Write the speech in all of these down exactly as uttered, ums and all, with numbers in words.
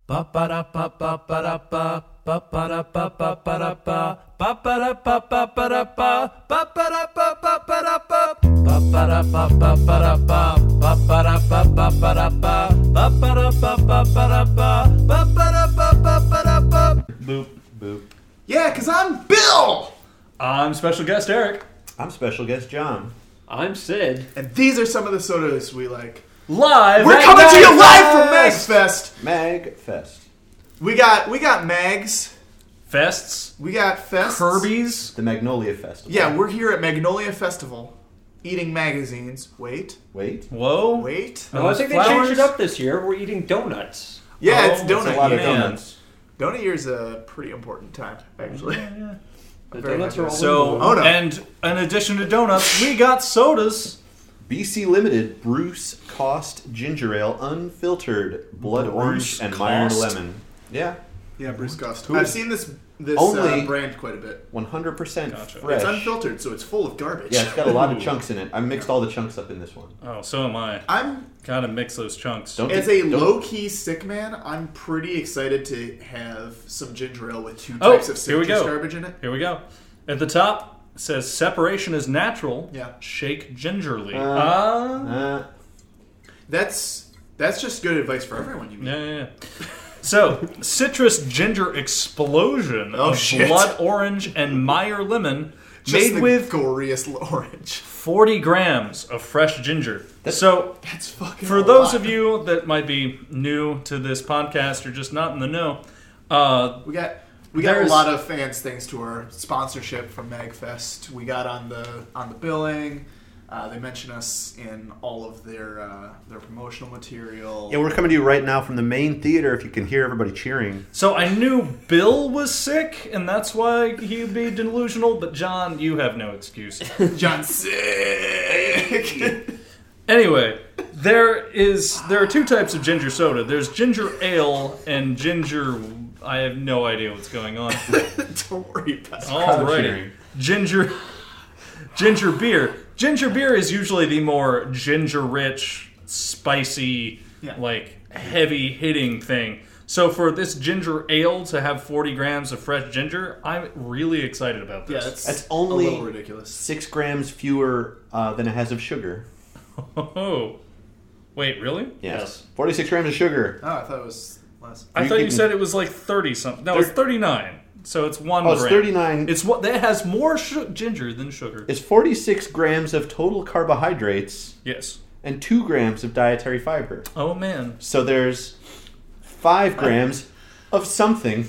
Ba ba da ba ba ba da ba ba ba da ba ba ba da ba ba ba da ba ba ba da ba ba ba da ba ba ba da ba ba ba da ba ba ba da ba ba ba da ba ba ba da ba ba ba da ba ba ba da ba ba ba da ba ba ba da ba. Boop boop. Yeah, because I'm Bill! I'm special guest Eric. I'm special guest John. I'm Sid. And these are some of the sodas we like. Live. We're at coming to you live from Magfest! Magfest! Mag Fest. We got we got Mags. Fests. We got Fests. Kirby's. The Magnolia Festival. Yeah, we're here at Magnolia Festival eating magazines. Wait. Wait. Whoa. Wait. No, I think they Flowers? changed it up this year. We're eating donuts. Yeah, Oh, it's it's a donut a lot year. of Man. donuts. Donut year is a pretty important time, actually. Yeah. The Very donuts happy are with all So, in Oh, no. and in addition to donuts, we got sodas. B C Limited Bruce Cost Ginger Ale Unfiltered Blood Bruce Orange and Meyer Cost? Lemon. Yeah. Yeah, Bruce Cost. Who I've is- seen this this Only- uh, brand quite a bit. one hundred percent Gotcha. fresh. It's unfiltered, so it's full of garbage. Yeah, it's got a lot of Ooh. chunks in it. I mixed all the chunks up in this one. Oh, so am I. I'm Gotta mix those chunks. Don't As a don't- low-key sick man, I'm pretty excited to have some ginger ale with two Oh, types of here we citrus go. garbage in it. Here we go. At the top, it says separation is natural. Yeah. Shake gingerly. Uh, Ah. Uh, That's that's just good advice for everyone you meet. Yeah, yeah, yeah. So, citrus ginger explosion Oh, of shit. blood orange and Meyer lemon Just made the with goriest orange. forty grams of fresh ginger. so, That's fucking. for a those lot. of you that might be new to this podcast or just not in the know, uh, we got we got There's- a lot of fans thanks to our sponsorship from Magfest. We got on the on the billing. Uh, they mention us in all of their uh, their promotional material. yeah, we're coming to you right now from the main theater. If you can hear everybody cheering. so I knew Bill was sick, and that's why he'd be delusional, but John, you have no excuse. John Sick. Anyway, there is there are two types of ginger soda. There's ginger ale and ginger. I have no idea what's going on. Don't worry about it. Alrighty, cheering. ginger, ginger beer. Ginger beer is usually the more ginger-rich, spicy, Yeah. like heavy hitting thing. So for this ginger ale to have forty grams of fresh ginger, I'm really excited about Yeah, this. it's That's only a little ridiculous. Six grams fewer uh, than it has of sugar. Oh, wait, really? Yes. Yes. forty-six grams of sugar. Oh, I thought it was less. I You thought you can- said it was like thirty something. No, it's thirty-nine. So it's one Oh, it's gram. thirty-nine. It's what that has more su- ginger than sugar. It's forty-six grams of total carbohydrates Yes. and two grams of dietary fiber. Oh man. So there's five grams of something.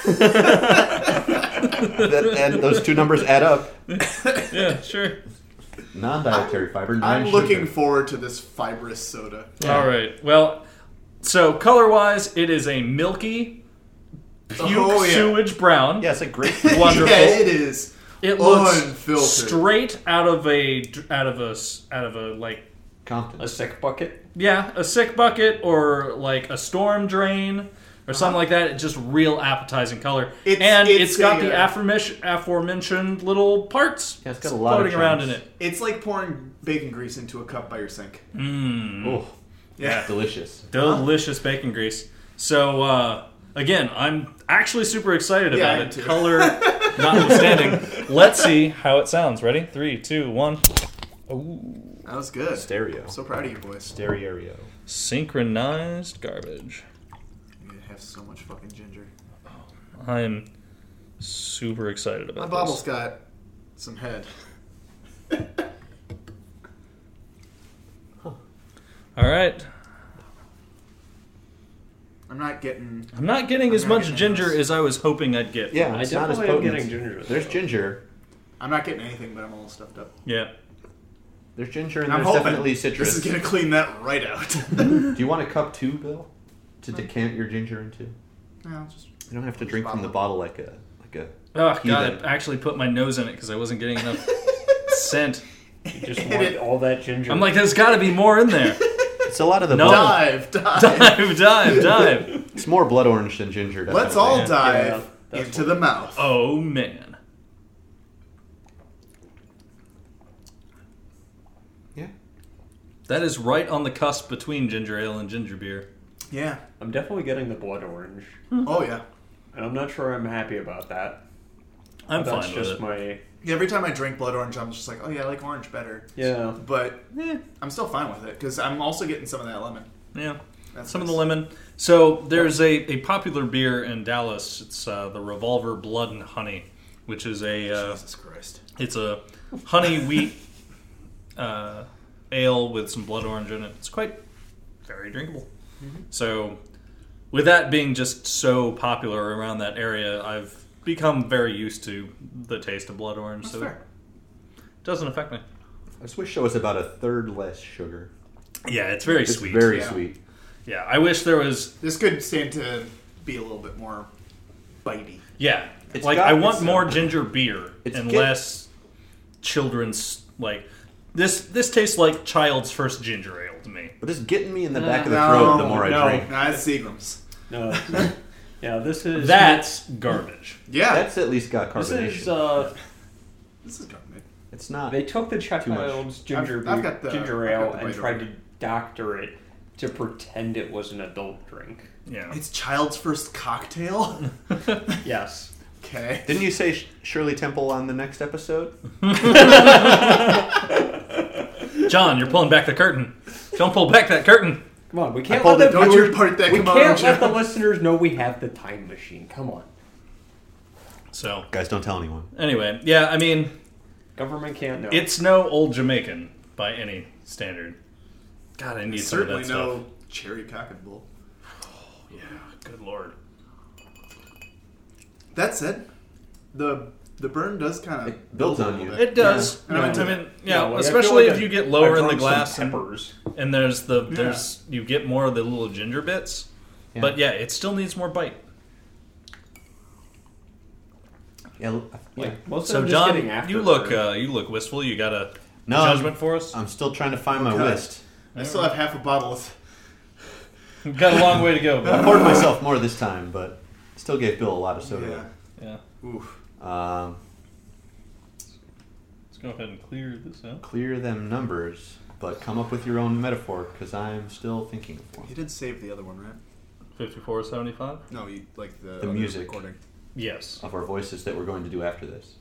that, and those two numbers add up. Yeah, sure. Non-dietary fiber, I'm non looking forward to this fibrous soda. All right. Well, so color-wise, it is a milky puke Oh, yeah. sewage brown. Yeah, it's like great. Wonderful. Yeah, it is. It looks Unfiltered. straight out of a out of a s- out of a like Compton. A sick bucket. yeah a sick bucket or like a storm drain or something like that. It's just real appetizing color, It's- and it's it's got a, the uh, aforementioned aforementioned little parts Yeah, it's got a lot of floating around in chunks. it. It's like pouring bacon grease into a cup by your sink. Mm. Oh, Yeah. delicious. Delicious bacon grease. So, uh, again, I'm actually super excited Yeah, I about am it. too. Color notwithstanding. Let's see how it sounds. Ready? Three, two, one. Ooh. That was good. Stereo. I'm so proud of you, boys. Stereo. Synchronized garbage. You have so much fucking ginger. I am super excited My about bobble's this. got some head. All right. I'm not getting. I'm not getting I'm as not much getting ginger this. as I was hoping I'd get. Yeah, I it's not as definitely am potent. getting ginger. with There's it. ginger. I'm not getting anything, but I'm all stuffed up. Yeah. There's ginger and I'm there's hoping definitely citrus. this is gonna clean that right out. Do you want a cup too, Bill? To decant your ginger into? Yeah, I'll just. You don't have to drink from the bottle like a like a. Oh, Heathen. God. I actually put my nose in it because I wasn't getting enough scent. You just want all that ginger. I'm like, there's got to be more in there. It's a lot of the. No. blood. Dive, dive. Dive, dive, dive. It's more blood orange than ginger. Definitely. Let's all Yeah. dive Yeah, that's into the mouth. Oh, man. Yeah. That is right on the cusp between ginger ale and ginger beer. Yeah. I'm definitely getting the blood orange, Oh yeah. and I'm not sure I'm happy about that. I'm But that's fine with just it. my Every time I drink blood orange, I'm just like, oh yeah, I like orange better. yeah. But Eh, I'm still fine with it because I'm also getting some of that lemon. yeah. That's Some of nice. the lemon. So there's a, a popular beer in Dallas. It's uh, the Revolver Blood and Honey, which is a uh, Jesus Christ. it's a honey wheat uh, ale with some blood orange in it. It's quite very drinkable. So with that being just so popular around that area, I've become very used to the taste of blood orange. That's so fair. it doesn't affect me. I just wish there was about a third less sugar. Yeah, it's very It's sweet. very Yeah. sweet. Yeah, I wish there was. This could stand to be a little bit more bitey. Yeah, It's like got- I want it's, more uh, ginger beer it's and get- less children's like this. This tastes like child's first ginger ale to me. But it's getting me in the back of the No, throat the more I no. drink. Nah, it's Seagram's. No. Yeah, this is That's garbage. Yeah. That's at least got This carbonation. is uh this is government. it's not. they took the much. child's ginger I've- I've beer- got the- ginger I've got ale the and bite tried over to doctor it to pretend it was an adult drink. Yeah, It's child's first cocktail. Yes. Okay. Didn't you say Sh- Shirley Temple on the next episode? John, you're pulling back the curtain. Don't pull back that curtain. Come on, we can't pulled let it- the Don't you viewers, part that we kimono, can't let the John. listeners know we have the time machine. Come on. So Guys, don't tell anyone. anyway, yeah, I mean, Government can't know. it's no old Jamaican by any standard. God, I need some of Certainly that no stuff. cherry cock and bull. Yeah, good lord. That said, the the burn does kind of It builds on you. It does. Yeah. I mean, I mean, yeah, like, I feel especially like if I- you get lower I in the drunk some glass and, peppers. and there's the there's you get more of the little ginger bits. Yeah. But yeah, it still needs more bite. Yeah, l- yeah. Like, most So of them just John, getting after you look burn. uh, you look wistful. You got a No, I'm- judgment for us? I'm still trying to find my Okay. list. I still have half a bottle of. We've got a long way to go. I But poured myself more this time, but still gave Bill a lot of soda. yeah, Oof. Um, let's go ahead and clear this out. clear them numbers, but come up with your own metaphor, because I'm still thinking of one. You did save the other one, right? Fifty-four seventy-five. No, you like the The other music. recording. Yes. Of our voices that we're going to do after this.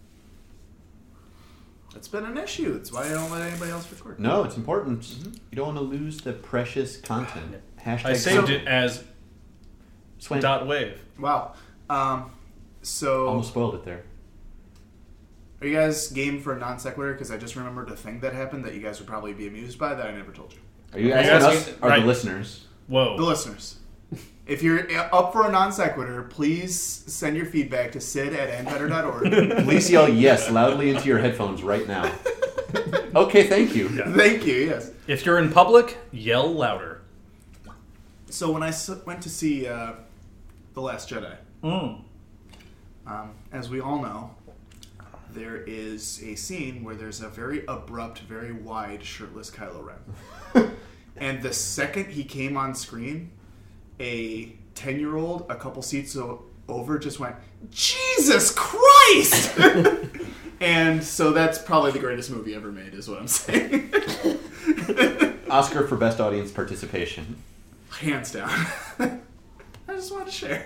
It's been an issue. It's why I don't let anybody else record. No, it's important. Mm-hmm. You don't want to lose the precious content. Hashtag I saved so- it as Swain. dot wave. Wow. Um. So, Almost spoiled it there. are you guys game for a non sequitur? Because I just remembered a thing that happened that you guys would probably be amused by that I never told you. Are you Are you asking us asking- or right. the listeners? Whoa. The listeners. If you're up for a non sequitur, please send your feedback to sid at andbetter dot org. Please yell yes loudly into your headphones right now. Okay, thank you. Thank you. Yes. If you're in public, yell louder. So when I s- went to see uh, The Last Jedi, Mm. um, as we all know, there is a scene where there's a very abrupt, very wide, shirtless Kylo Ren. And the second he came on screen, a ten-year-old a couple seats o- over just went, Jesus Christ! And so that's probably the greatest movie ever made, is what I'm saying. Oscar for best audience participation. Hands down. I just wanted to share.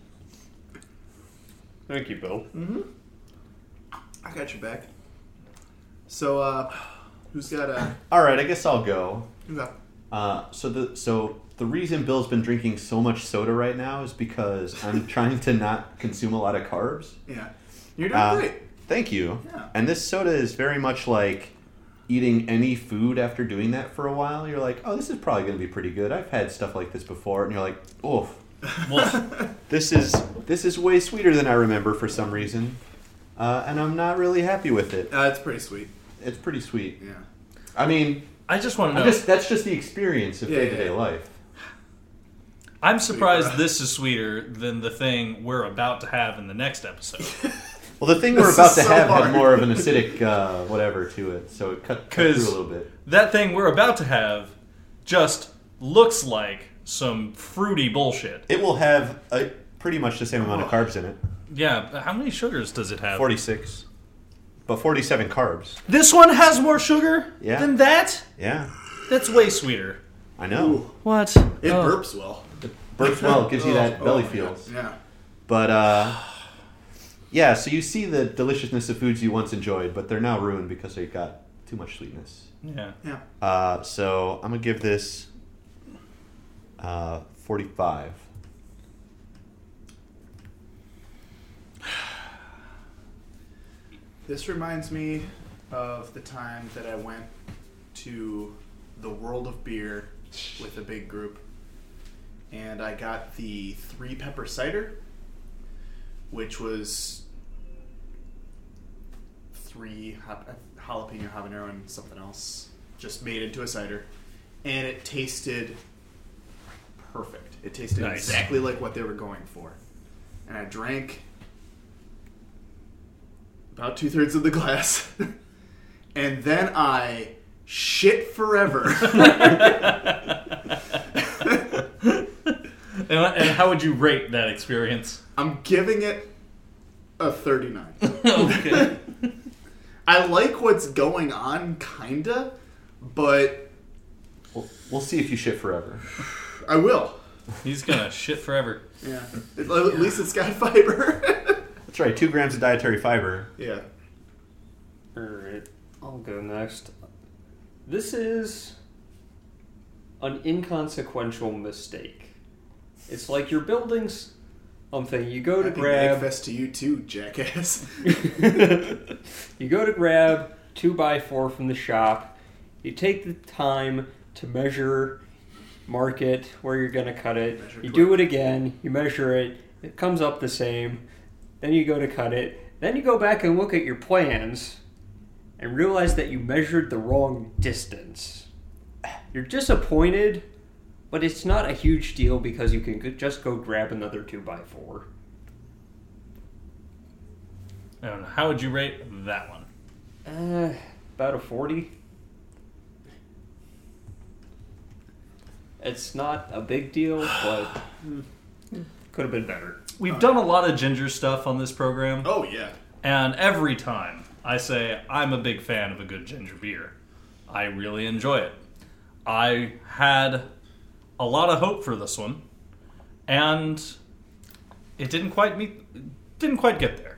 Thank you, Bill. I got your back. So, uh, who's got a... All right, I guess I'll go. Who's got... Uh, so the so the reason Bill's been drinking so much soda right now is because I'm trying to not consume a lot of carbs. Yeah. You're doing Uh, great. Thank you. Yeah. And this soda is very much like eating any food after doing that for a while. You're like, oh, this is probably going to be pretty good. I've had stuff like this before, and you're like, oof, Well, this is this is way sweeter than I remember for some reason, uh, and I'm not really happy with it. Uh, it's pretty sweet. It's pretty sweet. Yeah. I mean, I just want to I'm know. just that's just the experience of Yeah, day to day yeah. life. I'm surprised rough. this is sweeter than the thing we're about to have in the next episode. Well, the thing This we're about is to so have hard. had more of an acidic uh, whatever to it, so it cut, cut through 'Cause- a little bit. That thing we're about to have just looks like some fruity bullshit. It will have a, pretty much the same amount of carbs in it. Yeah, but how many sugars does it have? forty-six. But forty-seven carbs. This one has more sugar Yeah. than that? Yeah. That's way sweeter. I know. Ooh, What? it Oh. burps well. Burps well, gives you that Oh, belly oh, feel. Yeah. But, uh, yeah, so you see the deliciousness of foods you once enjoyed, but they're now ruined because they got too much sweetness. Yeah. Yeah. Uh, so I'm going to give this uh, forty-five. This reminds me of the time that I went to the World of Beer with a big group, and I got the three pepper cider, which was three ha- jalapeno habanero and something else, just made into a cider, and it tasted perfect. It tasted Nice. exactly like what they were going for, and I drank about two thirds of the glass, and then I shit forever. And, and how would you rate that experience? I'm giving it a thirty-nine. Okay. I like what's going on, kinda, but We'll, we'll see if you shit forever. I will. He's gonna shit forever. Yeah. At at least it's got fiber. That's right, two grams of dietary fiber. Yeah. Alright, I'll go next. This is an inconsequential mistake. It's like you're building something, you go to Happy grab... Magfest to you too, jackass. You go to grab two by four from the shop, you take the time to measure, mark it, where you're going to cut it, Measure you quick. do it again, you measure it, it comes up the same, then you go to cut it, then you go back and look at your plans and realize that you measured the wrong distance. You're disappointed, but it's not a huge deal because you can go- just go grab another two by four. I don't know. How would you rate that one? Uh, about a forty. It's not a big deal, but could have been better. We've done a lot of ginger stuff on this program, Oh, yeah. and every time I say I'm a big fan of a good ginger beer, I really enjoy it. I had a lot of hope for this one, and it didn't quite meet, didn't quite get there.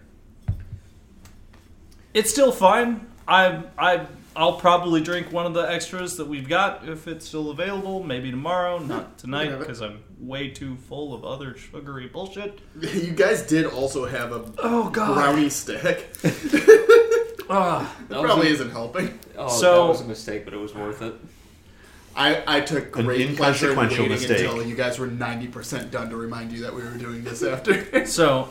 It's still fine. I I I'll probably drink one of the extras that we've got if it's still available. Maybe tomorrow, not tonight, have it. because I'm way too full of other sugary bullshit. You guys did also have a Oh god. brownie stick. Ah. That probably isn't helping. Oh, So- that was a mistake, but it was worth it. I, I took An great pleasure in inconsequential waiting mistake. until you guys were ninety percent done to remind you that we were doing this after. So,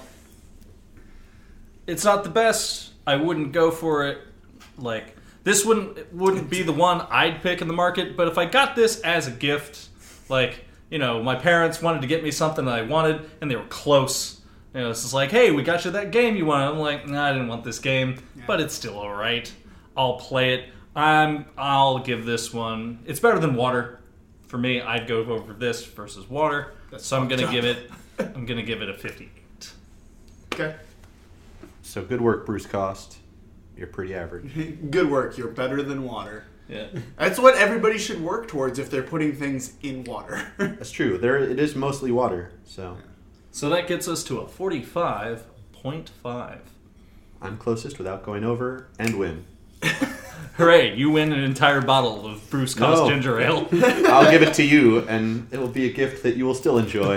it's not the best. I wouldn't go for it. Like, this wouldn't wouldn't be the one I'd pick in the market, but if I got this as a gift, like, you know, my parents wanted to get me something that I wanted, and they were close. You know, it's just like, hey, we got you that game you wanted. I'm like, nah, I didn't want this game, but it's still alright. I'll play it. I'm, I'll give this one... It's better than water. For me, I'd go over this versus water. That's so I'm gonna fucked give up. it... I'm gonna give it a fifty-eight. Okay. So good work, Bruce Cost. You're pretty average. Good work. You're better than water. Yeah. That's what everybody should work towards if they're putting things in water. That's true. There, it is mostly water. So So that gets us to a forty-five point five. I'm closest without going over and win. Hooray, you win an entire bottle of Bruce Cost No. ginger ale. I'll give it to you, and it'll be a gift that you will still enjoy,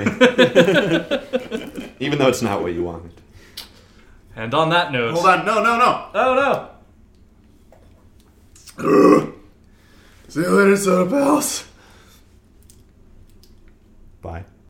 even though it's not what you wanted. And on that note... Hold on. No, no, no. Oh, no. See you later, soda pals. Bye.